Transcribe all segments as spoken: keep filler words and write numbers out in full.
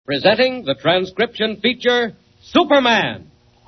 presenting the transcription feature, Superman.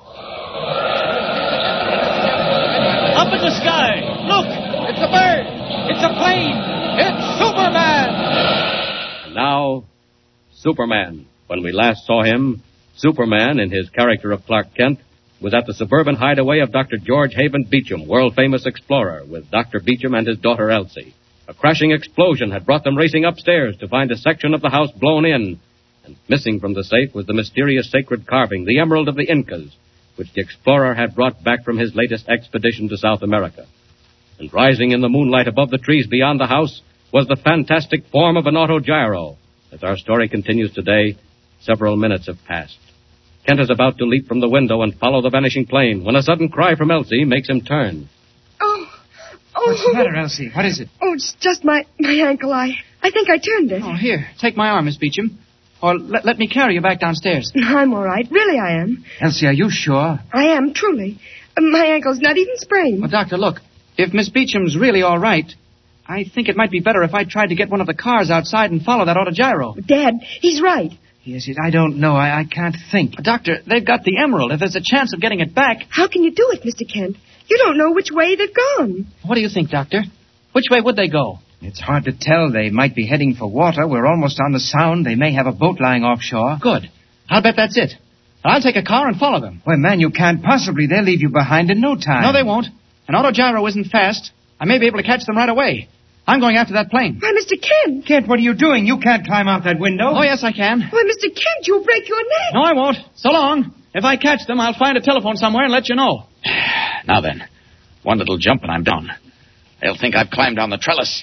Up in the sky! Look! It's a bird! It's a plane! It's Superman! And now, Superman. When we last saw him, Superman, in his character of Clark Kent, was at the suburban hideaway of Doctor George Haven Beecham, world-famous explorer, with Doctor Beecham and his daughter Elsie. A crashing explosion had brought them racing upstairs to find a section of the house blown in, and missing from the safe was the mysterious sacred carving, the Emerald of the Incas, which the explorer had brought back from his latest expedition to South America. And rising in the moonlight above the trees beyond the house was the fantastic form of an autogyro. As our story continues today, several minutes have passed. Kent is about to leap from the window and follow the vanishing plane when a sudden cry from Elsie makes him turn. Oh, oh. What's the matter, Elsie? What is it? Oh, it's just my, my ankle. I, I think I turned it. Oh, here, take my arm, Miss Beecham. Or let, let me carry you back downstairs. I'm all right. Really, I am. Elsie, are you sure? I am, truly. Uh, My ankle's not even sprained. Well, Doctor, look. If Miss Beecham's really all right, I think it might be better if I tried to get one of the cars outside and follow that autogyro. Dad, he's right. Yes, yes, I don't know. I, I can't think. Doctor, they've got the emerald. If there's a chance of getting it back... How can you do it, Mister Kent? You don't know which way they've gone. What do you think, Doctor? Which way would they go? It's hard to tell. They might be heading for water. We're almost on the Sound. They may have a boat lying offshore. Good. I'll bet that's it. I'll take a car and follow them. Well, man, you can't possibly. They'll leave you behind in no time. No, they won't. An autogyro isn't fast. I may be able to catch them right away. I'm going after that plane. Why, Mister Kent. Kent, what are you doing? You can't climb out that window. Oh, yes, I can. Why, Mister Kent, you'll break your neck. No, I won't. So long. If I catch them, I'll find a telephone somewhere and let you know. Now then, one little jump and I'm down. They'll think I've climbed down the trellis.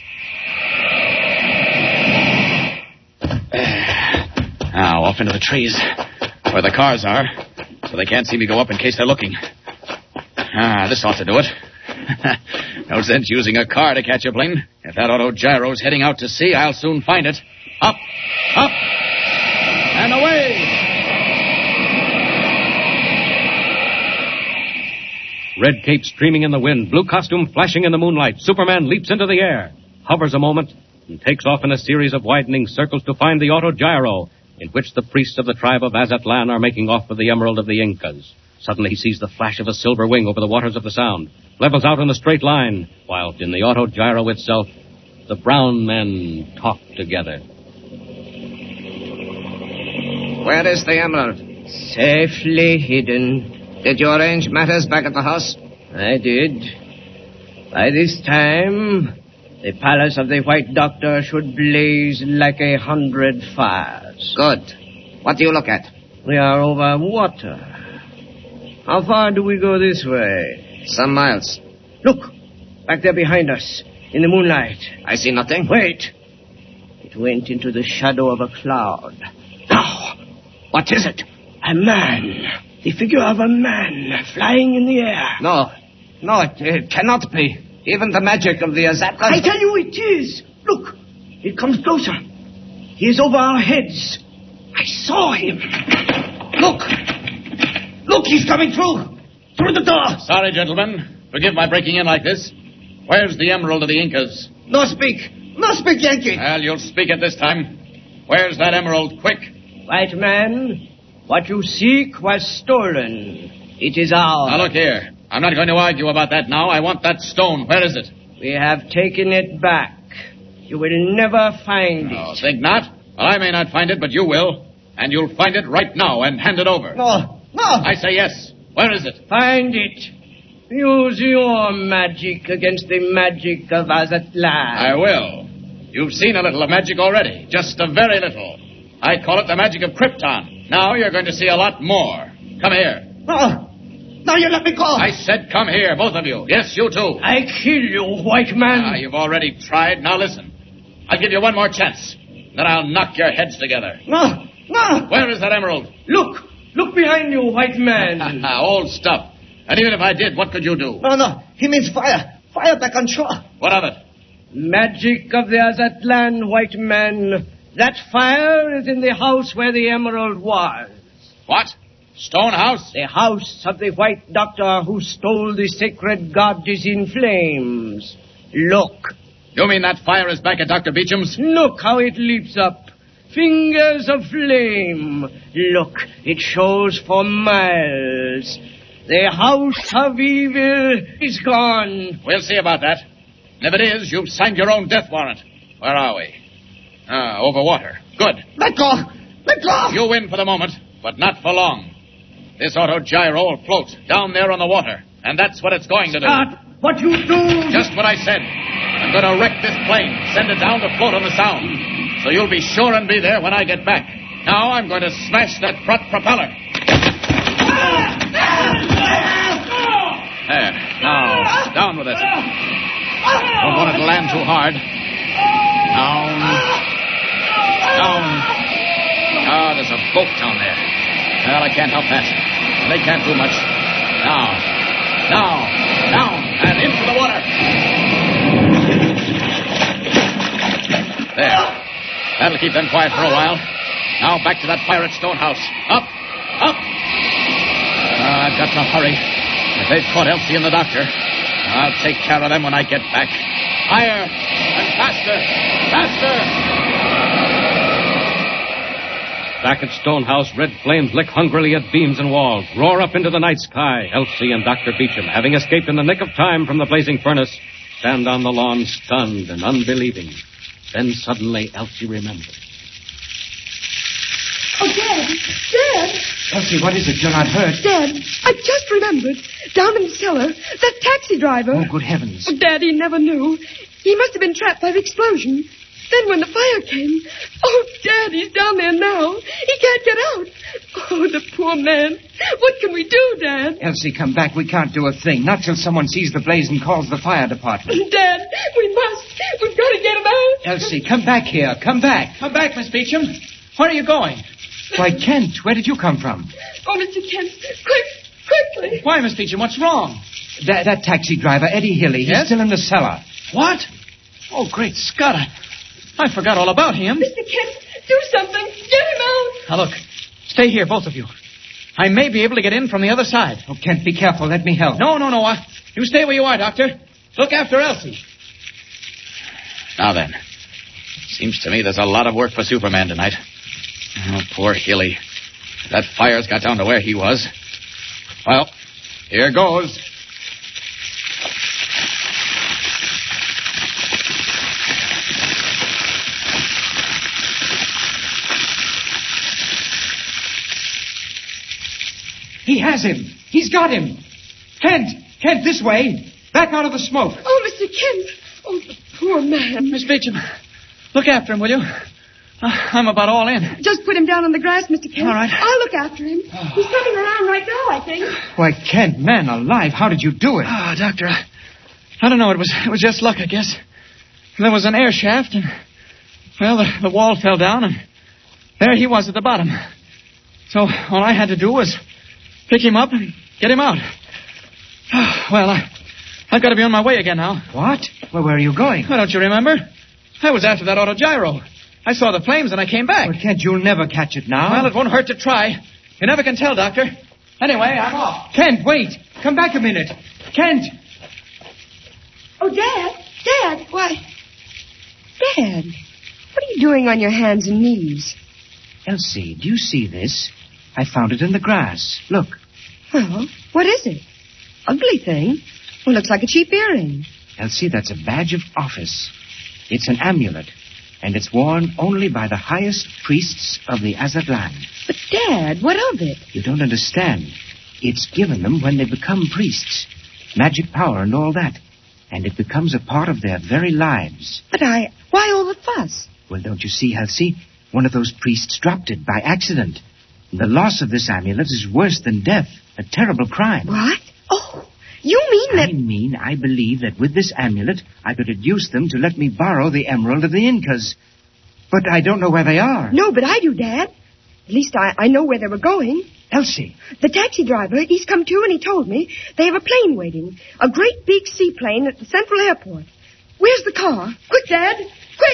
Now, off into the trees, where the cars are, so they can't see me go up in case they're looking. Ah, this ought to do it. No sense using a car to catch a plane. If that autogyro's heading out to sea, I'll soon find it. Up, up, and away! Red cape streaming in the wind, blue costume flashing in the moonlight, Superman leaps into the air, hovers a moment, and takes off in a series of widening circles to find the autogyro, in which the priests of the tribe of Azatlan are making off for the Emerald of the Incas. Suddenly he sees the flash of a silver wing over the waters of the Sound, levels out in a straight line, while in the autogyro itself, the brown men talk together. Where is the emerald? Safely hidden. Did you arrange matters back at the house? I did. By this time, the palace of the White Doctor should blaze like a hundred fires. Good. What do you look at? We are over water. How far do we go this way? Some miles. Look, back there behind us, in the moonlight. I see nothing. Wait. It went into the shadow of a cloud. Now, What is it? a man. The figure of a man flying in the air. No. No, it, it cannot be. Even the magic of the Azatlan... I tell you it is. Look, it comes closer. He is over our heads. I saw him. Look! Look, he's coming through! Through the door! Sorry, gentlemen. Forgive my breaking in like this. Where's the Emerald of the Incas? No speak! No speak, Yankee! Well, you'll speak it this time. Where's that emerald? Quick! White man, what you seek was stolen. It is ours. Now, look here. I'm not going to argue about that now. I want that stone. Where is it? We have taken it back. You will never find Oh, it. think not. Well, I may not find it, but you will. And you'll find it right now and hand it over. No! No! I say yes. Where is it? Find it. Use your magic against the magic of Azatlan. I will. You've seen a little of magic already. Just a very little. I call it the magic of Krypton. Now you're going to see a lot more. Come here. No! Now you let me go! I said come here, both of you. Yes, you too. I kill you, white man. Ah, you've already tried. Now listen. I'll give you one more chance. Then I'll knock your heads together. No! No! Where is that emerald? Look! Look behind you, white man. Old stuff. And even if I did, what could you do? No, no. He means fire. Fire back on shore. What of it? Magic of the Azatlan, white man. That fire is in the house where the emerald was. What? Stone house? The house of the White Doctor who stole the sacred god is in flames. Look. You mean that fire is back at Doctor Beecham's? Look how it leaps up. Fingers of flame. Look, it shows for miles. The house of evil is gone. We'll see about that. And if it is, you've signed your own death warrant. Where are we? Ah, over water. Good. Let go! Let go! You win for the moment, but not for long. This autogyro will float down there on the water, and that's what it's going to do. Scott, what you do? Just what I said. I'm going to wreck this plane, send it down to float on the Sound. So you'll be sure and be there when I get back. Now I'm going to smash that front propeller. There. Now, down with it. Don't want it to land too hard. Down. Down. Ah, there's a boat down there. Well, I can't help that. They can't do much. Now. Now. Down. And into the water. There. That'll keep them quiet for a while. Now back to that pirate stone house. Up. Up. Uh, I've got to hurry. If they've caught Elsie and the doctor, I'll take care of them when I get back. Higher and faster. Faster. Back at Stonehouse, red flames lick hungrily at beams and walls, roar up into the night sky. Elsie and Doctor Beecham, having escaped in the nick of time from the blazing furnace, stand on the lawn stunned and unbelieving. Then suddenly Elsie remembers. Oh, Dad! Dad! Elsie, what is it? You're not hurt. Dad, I just remembered. Down in the cellar, that taxi driver. Oh, good heavens. Oh, Daddy never knew. He must have been trapped by the explosion. Then when the fire came... Oh, Dad, he's down there now. He can't get out. Oh, the poor man. What can we do, Dad? Elsie, come back. We can't do a thing. Not till someone sees the blaze and calls the fire department. Dad, we must. We've got to get him out. Elsie, come back here. Come back. Come back, Miss Beecham. Where are you going? Why, Kent, where did you come from? Oh, Mister Kent, quick, quickly. Why, Miss Beecham, what's wrong? That, that taxi driver, Eddie Hilly, he's Yes? still in the cellar. What? Oh, great Scott. I, I forgot all about him. Mister Kent, do something. Get him out. Now, look. Stay here, both of you. I may be able to get in from the other side. Oh, Kent, be careful. Let me help. No, no, no. I, you stay where you are, Doctor. Look after Elsie. Now then. Seems to me there's a lot of work for Superman tonight. Oh, poor Hilly. That fire's got down to where he was. Well, here goes. He has him. He's got him. Kent, Kent, this way. Back out of the smoke. Oh, Mister Kent. Oh, the poor man. Miss Beecham, look after him, will you? Uh, I'm about all in. Just put him down on the grass, Mister Kent. All right. I'll look after him. He's coming around right now, I think. Why, Kent, man alive, how did you do it? Oh, Doctor, I, I don't know. It was it was just luck, I guess. There was an air shaft, and, well, the, the wall fell down, and there he was at the bottom. So all I had to do was pick him up and get him out. Oh, well, I, I've got to be on my way again now. What? Well, where are you going? Well, don't you remember? I was after that autogyro. I saw the flames and I came back. Well, Kent, you'll never catch it now. Well, it won't hurt to try. You never can tell, Doctor. Anyway, I'm off. Kent, wait. Come back a minute. Kent! Oh, Dad. Dad. Why? Dad. What are you doing on your hands and knees? Elsie, do you see this? I found it in the grass. Look. Well, what is it? Ugly thing. Well, looks like a cheap earring. Elsie, that's a badge of office. It's an amulet, and it's worn only by the highest priests of the Azatlan. But, Dad, what of it? You don't understand. It's given them when they become priests. Magic power and all that. And it becomes a part of their very lives. But I... Why all the fuss? Well, don't you see, Elsie? One of those priests dropped it by accident. The loss of this amulet is worse than death. A terrible crime. What? Oh, you mean that... I mean, I believe that with this amulet, I could induce them to let me borrow the emerald of the Incas. But I don't know where they are. No, but I do, Dad. At least I, I know where they were going. Elsie. The taxi driver, he's come to and he told me they have a plane waiting. A great big seaplane at the Central Airport. Where's the car? Quick, Dad. Quick!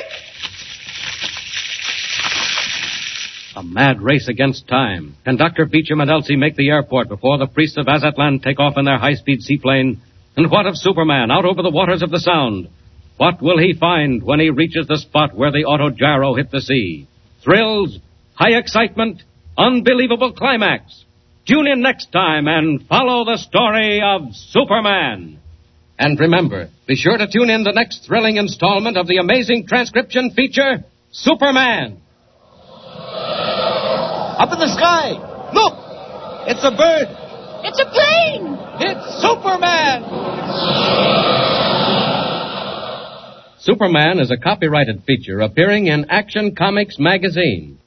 A mad race against time. Can Doctor Beecham and Elsie make the airport before the priests of Azatlan take off in their high-speed seaplane? And what of Superman out over the waters of the Sound? What will he find when he reaches the spot where the autogyro hit the sea? thrills, high excitement, unbelievable climax. Tune in next time and follow the story of Superman. And remember, be sure to tune in the next thrilling installment of the amazing transcription feature, Superman. Up in the sky. Look! It's a bird. It's a plane! It's Superman! Superman is a copyrighted feature appearing in Action Comics magazine.